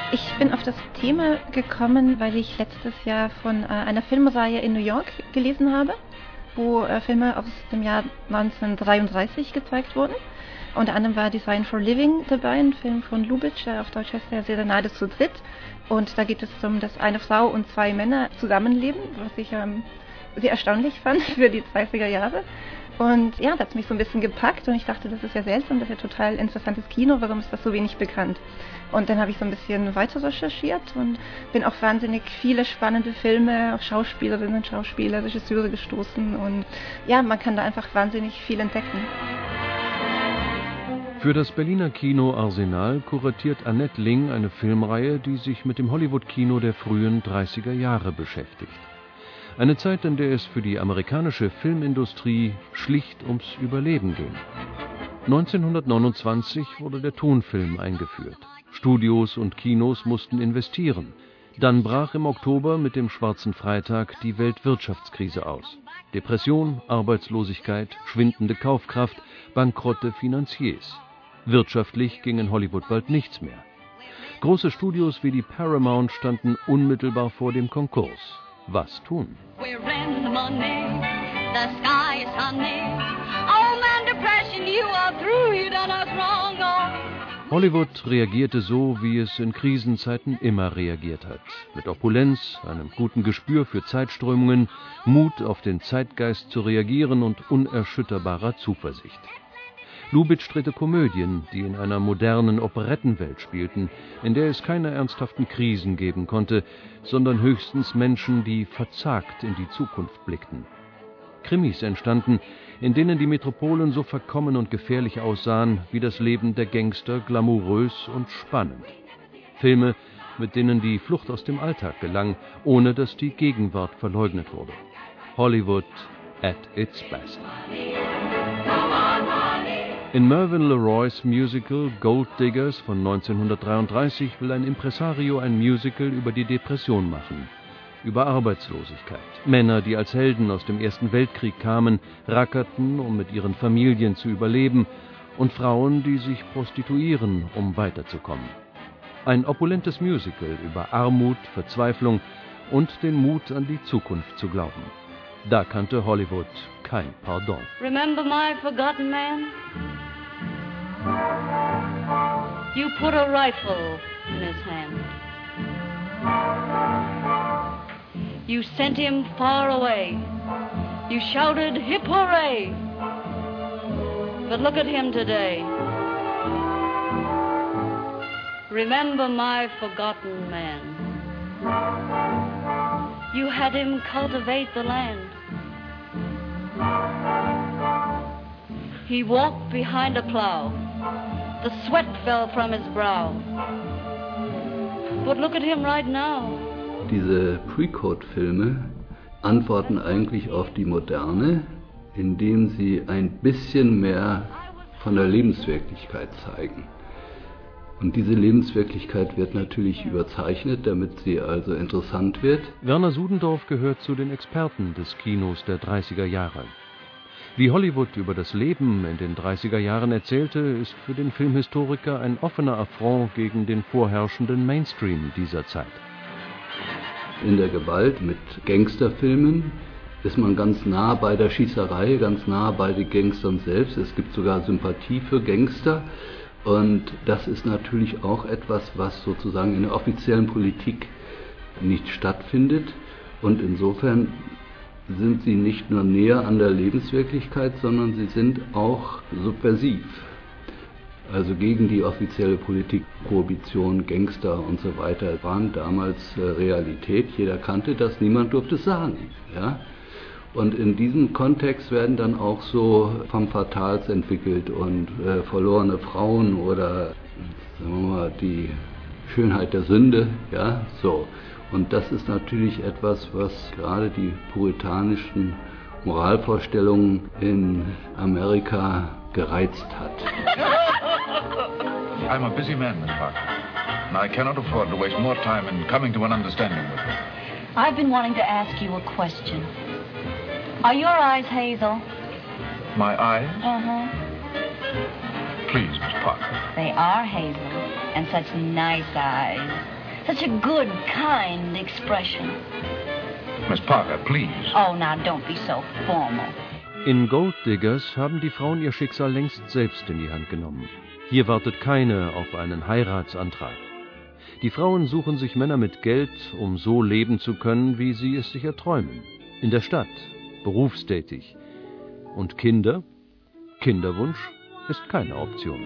Ich bin auf das Thema gekommen, weil ich letztes Jahr von einer Filmreihe in New York gelesen habe, wo Filme aus dem Jahr 1933 gezeigt wurden. Unter anderem war Design for Living dabei, ein Film von Lubitsch, der auf Deutsch heißt der Serenade zu dritt. Und da geht es darum, dass eine Frau und zwei Männer zusammenleben, was ich sehr erstaunlich fand für die 30er Jahre. Und ja, das hat mich so ein bisschen gepackt und ich dachte, das ist ja seltsam, das ist ja total interessantes Kino, warum ist das so wenig bekannt? Und dann habe ich so ein bisschen weiter recherchiert und bin auf wahnsinnig viele spannende Filme, auch Schauspielerinnen, Schauspieler, Regisseure gestoßen und ja, man kann da einfach wahnsinnig viel entdecken. Für das Berliner Kino Arsenal kuratiert Annette Ling eine Filmreihe, die sich mit dem Hollywood-Kino der frühen 30er Jahre beschäftigt. Eine Zeit, in der es für die amerikanische Filmindustrie schlicht ums Überleben ging. 1929 wurde der Tonfilm eingeführt. Studios und Kinos mussten investieren. Dann brach im Oktober mit dem Schwarzen Freitag die Weltwirtschaftskrise aus. Depression, Arbeitslosigkeit, schwindende Kaufkraft, bankrotte Finanziers. Wirtschaftlich ging in Hollywood bald nichts mehr. Große Studios wie die Paramount standen unmittelbar vor dem Konkurs. Was tun? Hollywood reagierte so, wie es in Krisenzeiten immer reagiert hat. Mit Opulenz, einem guten Gespür für Zeitströmungen, Mut auf den Zeitgeist zu reagieren und unerschütterbarer Zuversicht. Lubitsch drehte Komödien, die in einer modernen Operettenwelt spielten, in der es keine ernsthaften Krisen geben konnte, sondern höchstens Menschen, die verzagt in die Zukunft blickten. Krimis entstanden, in denen die Metropolen so verkommen und gefährlich aussahen, wie das Leben der Gangster glamourös und spannend. Filme, mit denen die Flucht aus dem Alltag gelang, ohne dass die Gegenwart verleugnet wurde. Hollywood at its best. In Mervyn LeRoys Musical Gold Diggers von 1933 will ein Impresario ein Musical über die Depression machen. Über Arbeitslosigkeit. Männer, die als Helden aus dem Ersten Weltkrieg kamen, rackerten, um mit ihren Familien zu überleben, und Frauen, die sich prostituieren, um weiterzukommen. Ein opulentes Musical über Armut, Verzweiflung und den Mut an die Zukunft zu glauben. Da kannte Hollywood kein Pardon. Remember my forgotten man? You put a rifle in his hand. You sent him far away. You shouted, hip hooray! But look at him today. Remember my forgotten man. You had him cultivate the land. He walked behind a plow. The sweat fell from his brow. But look at him right now. Diese Pre-Code-Filme antworten eigentlich auf die Moderne, indem sie ein bisschen mehr von der Lebenswirklichkeit zeigen. Und diese Lebenswirklichkeit wird natürlich überzeichnet, damit sie also interessant wird. Werner Sudendorf gehört zu den Experten des Kinos der 30er Jahre. Wie Hollywood über das Leben in den 30er Jahren erzählte, ist für den Filmhistoriker ein offener Affront gegen den vorherrschenden Mainstream dieser Zeit. In der Gewalt mit Gangsterfilmen ist man ganz nah bei der Schießerei, ganz nah bei den Gangstern selbst. Es gibt sogar Sympathie für Gangster. Und das ist natürlich auch etwas, was sozusagen in der offiziellen Politik nicht stattfindet. Und insofern sind sie nicht nur näher an der Lebenswirklichkeit, sondern sie sind auch subversiv. Also gegen die offizielle Politik, Prohibition, Gangster und so weiter waren damals Realität. Jeder kannte das, niemand durfte es sagen. Ja? Und in diesem Kontext werden dann auch so Femme Fatales entwickelt und verlorene Frauen oder sagen wir mal die Schönheit der Sünde, ja, so. Und das ist natürlich etwas, was gerade die puritanischen Moralvorstellungen in Amerika gereizt hat. I'm a busy man, Miss Parker, and I cannot afford to waste more time in coming to an understanding with you. I've been wanting to ask you a question. Are your eyes hazel? My eyes? Uh-huh. Please, Miss Parker. They are hazel, and such nice eyes. Such a good, kind expression. Miss Parker, please. Oh, now don't be so formal. In Gold Diggers haben die Frauen ihr Schicksal längst selbst in die Hand genommen. Hier wartet keine auf einen Heiratsantrag. Die Frauen suchen sich Männer mit Geld, um so leben zu können, wie sie es sich erträumen. In der Stadt, berufstätig. Und Kinder? Kinderwunsch ist keine Option.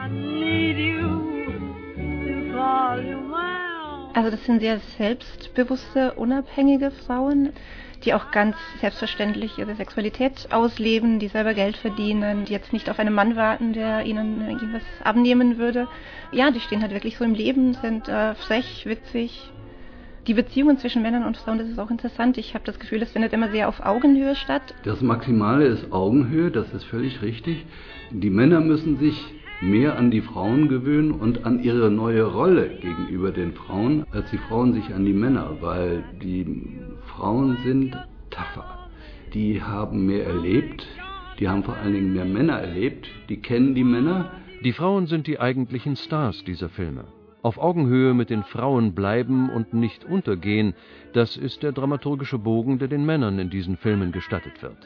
Also das sind sehr selbstbewusste, unabhängige Frauen, die auch ganz selbstverständlich ihre Sexualität ausleben, die selber Geld verdienen, die jetzt nicht auf einen Mann warten, der ihnen irgendwas abnehmen würde. Ja, die stehen halt wirklich so im Leben, sind frech, witzig. Die Beziehungen zwischen Männern und Frauen, das ist auch interessant. Ich habe das Gefühl, das findet immer sehr auf Augenhöhe statt. Das Maximale ist Augenhöhe, das ist völlig richtig. Die Männer müssen sich mehr an die Frauen gewöhnen und an ihre neue Rolle gegenüber den Frauen, als die Frauen sich an die Männer, weil die Frauen sind tougher. Die haben mehr erlebt, die haben vor allen Dingen mehr Männer erlebt, die kennen die Männer. Die Frauen sind die eigentlichen Stars dieser Filme. Auf Augenhöhe mit den Frauen bleiben und nicht untergehen, das ist der dramaturgische Bogen, der den Männern in diesen Filmen gestattet wird.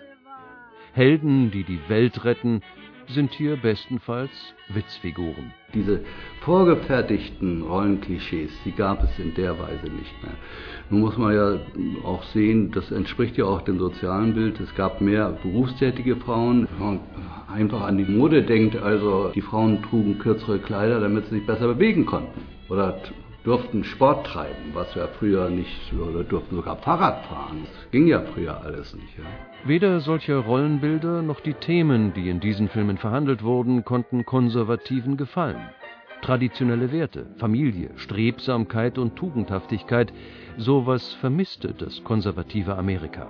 Helden, die die Welt retten, sind hier bestenfalls Witzfiguren. Diese vorgefertigten Rollenklischees, die gab es in der Weise nicht mehr. Nun muss man ja auch sehen, das entspricht ja auch dem sozialen Bild. Es gab mehr berufstätige Frauen. Wenn man einfach an die Mode denkt, also die Frauen trugen kürzere Kleider, damit sie sich besser bewegen konnten. Oder durften Sport treiben, was ja früher nicht, oder durften sogar Fahrrad fahren. Das ging ja früher alles nicht. Ja. Weder solche Rollenbilder noch die Themen, die in diesen Filmen verhandelt wurden, konnten Konservativen gefallen. Traditionelle Werte, Familie, Strebsamkeit und Tugendhaftigkeit, sowas vermisste das konservative Amerika.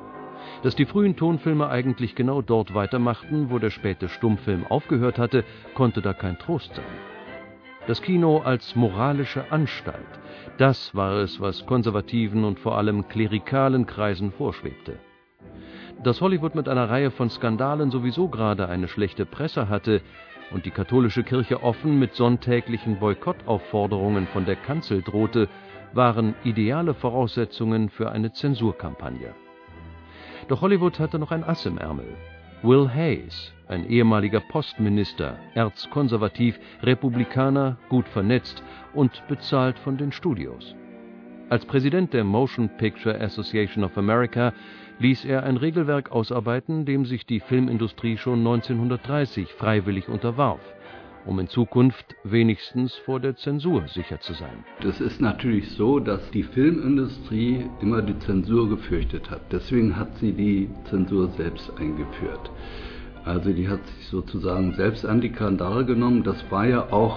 Dass die frühen Tonfilme eigentlich genau dort weitermachten, wo der späte Stummfilm aufgehört hatte, konnte da kein Trost sein. Das Kino als moralische Anstalt, das war es, was konservativen und vor allem klerikalen Kreisen vorschwebte. Dass Hollywood mit einer Reihe von Skandalen sowieso gerade eine schlechte Presse hatte und die katholische Kirche offen mit sonntäglichen Boykottaufforderungen von der Kanzel drohte, waren ideale Voraussetzungen für eine Zensurkampagne. Doch Hollywood hatte noch ein Ass im Ärmel. Will Hayes, ein ehemaliger Postminister, erzkonservativ, Republikaner, gut vernetzt und bezahlt von den Studios. Als Präsident der Motion Picture Association of America ließ er ein Regelwerk ausarbeiten, dem sich die Filmindustrie schon 1930 freiwillig unterwarf, um in Zukunft wenigstens vor der Zensur sicher zu sein. Das ist natürlich so, dass die Filmindustrie immer die Zensur gefürchtet hat. Deswegen hat sie die Zensur selbst eingeführt. Also die hat sich sozusagen selbst an die Kandare genommen. Das war ja auch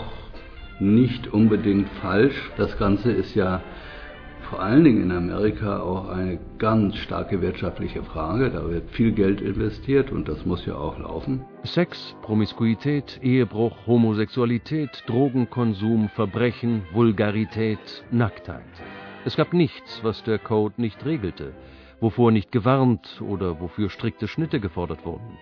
nicht unbedingt falsch. Das Ganze ist ja vor allen Dingen in Amerika auch eine ganz starke wirtschaftliche Frage. Da wird viel Geld investiert und das muss ja auch laufen. Sex, Promiskuität, Ehebruch, Homosexualität, Drogenkonsum, Verbrechen, Vulgarität, Nacktheit. Es gab nichts, was der Code nicht regelte, wovor nicht gewarnt oder wofür strikte Schnitte gefordert wurden.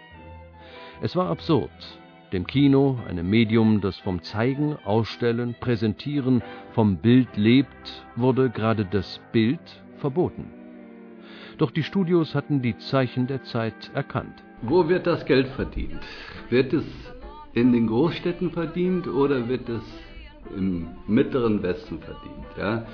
Es war absurd, dem Kino, einem Medium, das vom Zeigen, Ausstellen, Präsentieren, vom Bild lebt, wurde gerade das Bild verboten. Doch die Studios hatten die Zeichen der Zeit erkannt. Wo wird das Geld verdient? Wird es in den Großstädten verdient oder wird es im mittleren Westen verdient? Ja?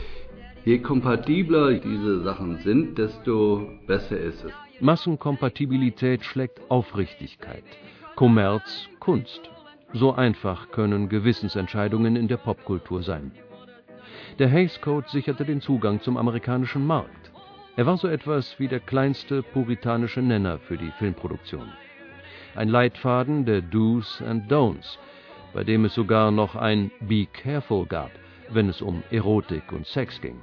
Je kompatibler diese Sachen sind, desto besser ist es. Massenkompatibilität schlägt Aufrichtigkeit. Kommerz, Kunst. So einfach können Gewissensentscheidungen in der Popkultur sein. Der Hays Code sicherte den Zugang zum amerikanischen Markt. Er war so etwas wie der kleinste puritanische Nenner für die Filmproduktion. Ein Leitfaden der Do's and Don'ts, bei dem es sogar noch ein Be Careful gab, wenn es um Erotik und Sex ging.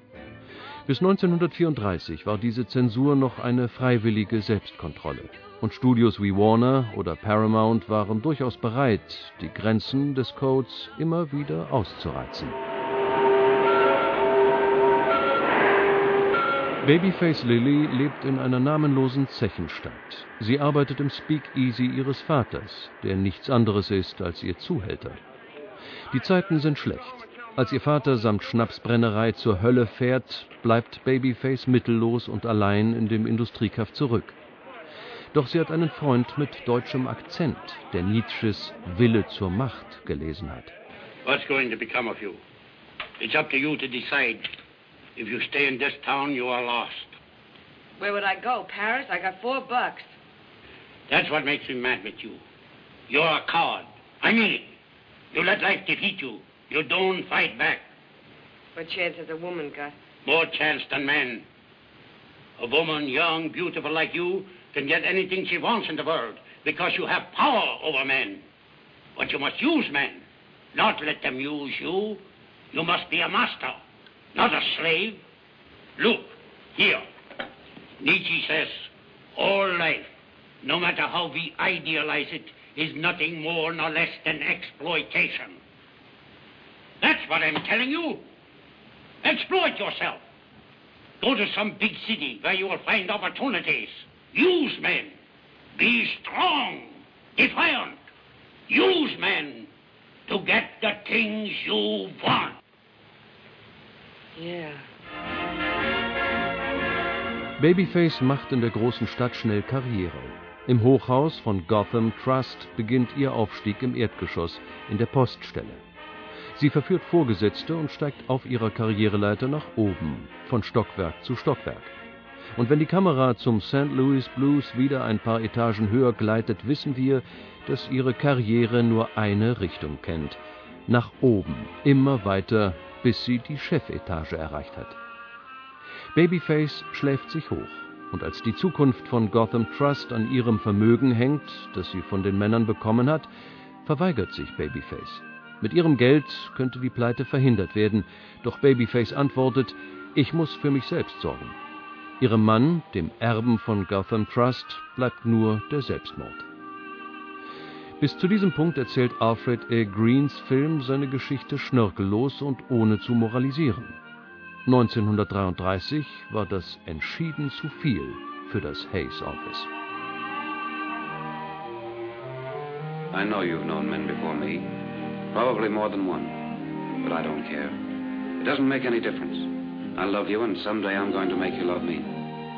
Bis 1934 war diese Zensur noch eine freiwillige Selbstkontrolle. Und Studios wie Warner oder Paramount waren durchaus bereit, die Grenzen des Codes immer wieder auszureizen. Babyface Lily lebt in einer namenlosen Zechenstadt. Sie arbeitet im Speakeasy ihres Vaters, der nichts anderes ist als ihr Zuhälter. Die Zeiten sind schlecht. Als ihr Vater samt Schnapsbrennerei zur Hölle fährt, bleibt Babyface mittellos und allein in dem Industriekaff zurück. Doch sie hat einen Freund mit deutschem Akzent, der Nietzsches Wille zur Macht gelesen hat. What's going to become of you? It's up to you to decide. If you stay in this town, you are lost. Where would I go? Paris? I got $4. That's what makes me mad with you. You're a coward. I mean it. You let life defeat you. You don't fight back. What chance has a woman got? More chance than men. A woman, young, beautiful like you, can get anything she wants in the world because you have power over men. But you must use men, not let them use you. You must be a master, not a slave. Look, here. Nietzsche says, all life, no matter how we idealize it, is nothing more nor less than exploitation. That's what I'm telling you. Exploit yourself. Go to some big city where you will find opportunities. Use men. Be strong, defiant. Use men to get the things you want. Yeah. Babyface macht in der großen Stadt schnell Karriere. Im Hochhaus von Gotham Trust beginnt ihr Aufstieg im Erdgeschoss in der Poststelle. Sie verführt Vorgesetzte und steigt auf ihrer Karriereleiter nach oben, von Stockwerk zu Stockwerk. Und wenn die Kamera zum St. Louis Blues wieder ein paar Etagen höher gleitet, wissen wir, dass ihre Karriere nur eine Richtung kennt. Nach oben, immer weiter, bis sie die Chefetage erreicht hat. Babyface schläft sich hoch. Und als die Zukunft von Gotham Trust an ihrem Vermögen hängt, das sie von den Männern bekommen hat, verweigert sich Babyface. Mit ihrem Geld könnte die Pleite verhindert werden, doch Babyface antwortet, ich muss für mich selbst sorgen. Ihrem Mann, dem Erben von Gotham Trust, bleibt nur der Selbstmord. Bis zu diesem Punkt erzählt Alfred A. Greens Film seine Geschichte schnörkellos und ohne zu moralisieren. 1933 war das entschieden zu viel für das Hays Office. I know you've known men before me. Probably more than one. But I don't care. It doesn't make any difference. I love you and someday I'm going to make you love me.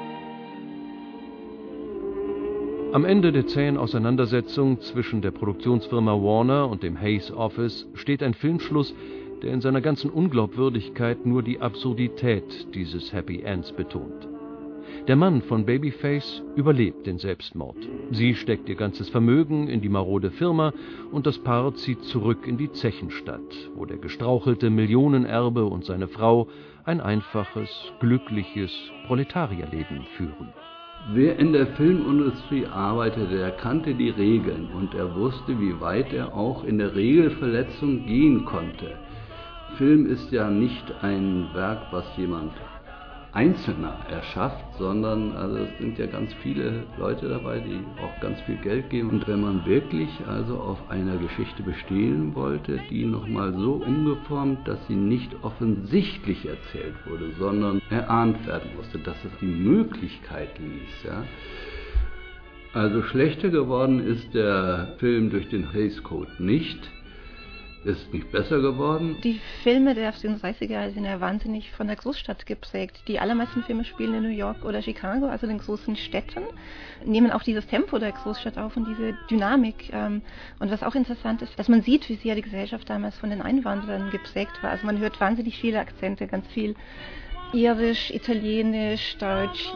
Am Ende der zähen Auseinandersetzung zwischen der Produktionsfirma Warner und dem Hays Office steht ein Filmschluss, der in seiner ganzen Unglaubwürdigkeit nur die Absurdität dieses Happy Ends betont. Der Mann von Babyface überlebt den Selbstmord. Sie steckt ihr ganzes Vermögen in die marode Firma und das Paar zieht zurück in die Zechenstadt, wo der gestrauchelte Millionenerbe und seine Frau ein einfaches, glückliches Proletarierleben führen. Wer in der Filmindustrie arbeitete, der kannte die Regeln und er wusste, wie weit er auch in der Regelverletzung gehen konnte. Film ist ja nicht ein Werk, was jemand Einzelner erschafft, sondern also es sind ja ganz viele Leute dabei, die auch ganz viel Geld geben. Und wenn man wirklich also auf einer Geschichte bestehen wollte, die nochmal so umgeformt, dass sie nicht offensichtlich erzählt wurde, sondern erahnt werden musste, dass es die Möglichkeit ließ, ja. Also schlechter geworden ist der Film durch den Hays Code nicht. Ist nicht besser geworden. Die Filme der 30er sind ja wahnsinnig von der Großstadt geprägt. Die allermeisten Filme spielen in New York oder Chicago, also den großen Städten, nehmen auch dieses Tempo der Großstadt auf und diese Dynamik. Und was auch interessant ist, dass man sieht, wie sehr die Gesellschaft damals von den Einwanderern geprägt war. Also man hört wahnsinnig viele Akzente, ganz viel Irisch, Italienisch, Deutsch.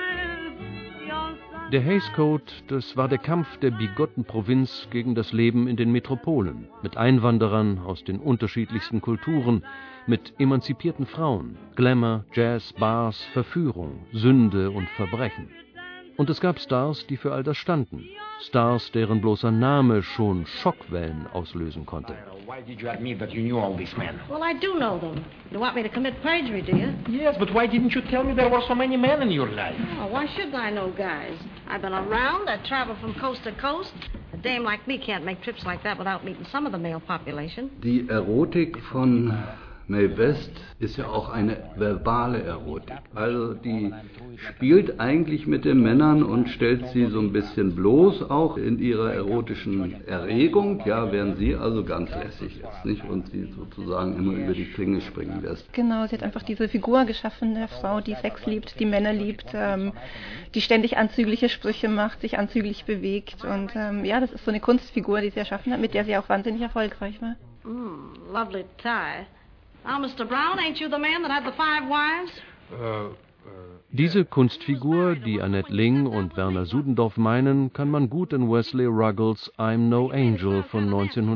Der Hays Code, das war der Kampf der bigotten Provinz gegen das Leben in den Metropolen, mit Einwanderern aus den unterschiedlichsten Kulturen, mit emanzipierten Frauen, Glamour, Jazz, Bars, Verführung, Sünde und Verbrechen. Und es gab Stars, die für all das standen. Stars, deren bloßer Name schon Schockwellen auslösen konnte. Why did you admit that you knew all these men? Well, I do know them. You want me to commit perjury, do you? Yes, but why didn't you tell me there were so many men in your life? Oh, why shouldn't I know guys? I've been around. I travel from coast to coast. A dame like me can't make trips like that without meeting some of the male population. Die Erotik von Mae West ist ja auch eine verbale Erotik. Also die spielt eigentlich mit den Männern und stellt sie so ein bisschen bloß auch in ihrer erotischen Erregung, ja, während sie also ganz lässig ist, nicht? Und sie sozusagen immer über die Klinge springen lässt. Genau, sie hat einfach diese Figur geschaffen, der Frau, die Sex liebt, die Männer liebt, die ständig anzügliche Sprüche macht, sich anzüglich bewegt. Und ja, das ist so eine Kunstfigur, die sie erschaffen hat, mit der sie auch wahnsinnig erfolgreich war. Lovely tie. Now, Mr. Brown, ain't you the man that had the 5 wives? Diese Kunstfigur, die Annette Ling und Werner Sudendorff meinen, kann man gut in Wesley Ruggles I'm No Angel von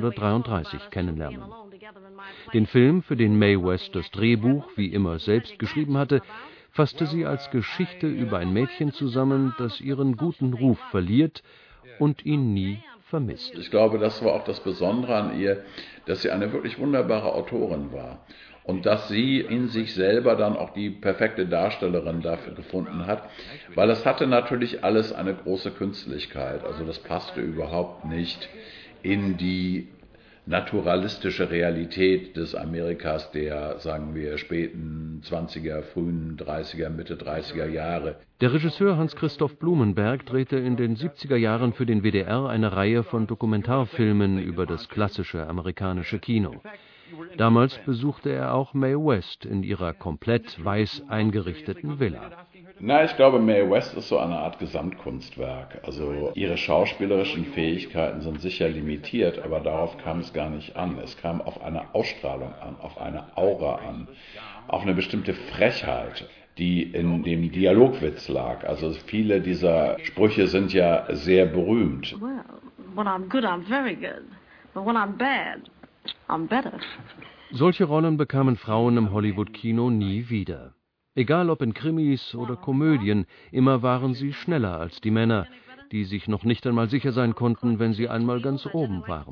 1933 kennenlernen. Den Film, für den Mae West das Drehbuch wie immer selbst geschrieben hatte, fasste sie als Geschichte über ein Mädchen zusammen, das ihren guten Ruf verliert und ihn nie vermisst. Ich glaube, das war auch das Besondere an ihr, dass sie eine wirklich wunderbare Autorin war und dass sie in sich selber dann auch die perfekte Darstellerin dafür gefunden hat, weil es hatte natürlich alles eine große Künstlichkeit, also das passte überhaupt nicht in die naturalistische Realität des Amerikas der, sagen wir, späten 20er, frühen 30er, Mitte 30er Jahre. Der Regisseur Hans-Christoph Blumenberg drehte in den 70er Jahren für den WDR eine Reihe von Dokumentarfilmen über das klassische amerikanische Kino. Damals besuchte er auch Mae West in ihrer komplett weiß eingerichteten Villa. Na, ich glaube, Mae West ist so eine Art Gesamtkunstwerk. Also ihre schauspielerischen Fähigkeiten sind sicher limitiert, aber darauf kam es gar nicht an. Es kam auf eine Ausstrahlung an, auf eine Aura an, auf eine bestimmte Frechheit, die in dem Dialogwitz lag. Also viele dieser Sprüche sind ja sehr berühmt. Well, when I'm good, I'm very good. But when I'm bad, I'm better. Solche Rollen bekamen Frauen im Hollywood-Kino nie wieder. Egal ob in Krimis oder Komödien, immer waren sie schneller als die Männer, die sich noch nicht einmal sicher sein konnten, wenn sie einmal ganz oben waren.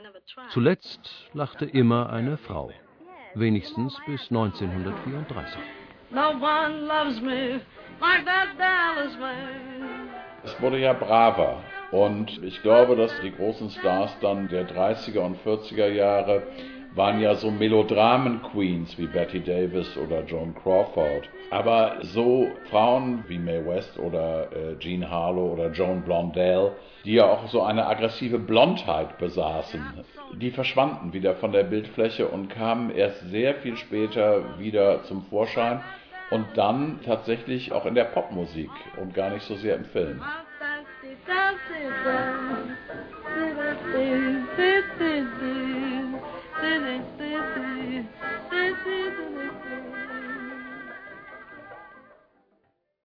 Zuletzt lachte immer eine Frau, wenigstens bis 1934. No one loves me like that Dallas man. Es wurde ja braver und ich glaube, dass die großen Stars dann der 30er und 40er Jahre waren ja so Melodramen-Queens wie Bette Davis oder Joan Crawford. Aber so Frauen wie Mae West oder Jean Harlow oder Joan Blondell, die ja auch so eine aggressive Blondheit besaßen, die verschwanden wieder von der Bildfläche und kamen erst sehr viel später wieder zum Vorschein und dann tatsächlich auch in der Popmusik und gar nicht so sehr im Film.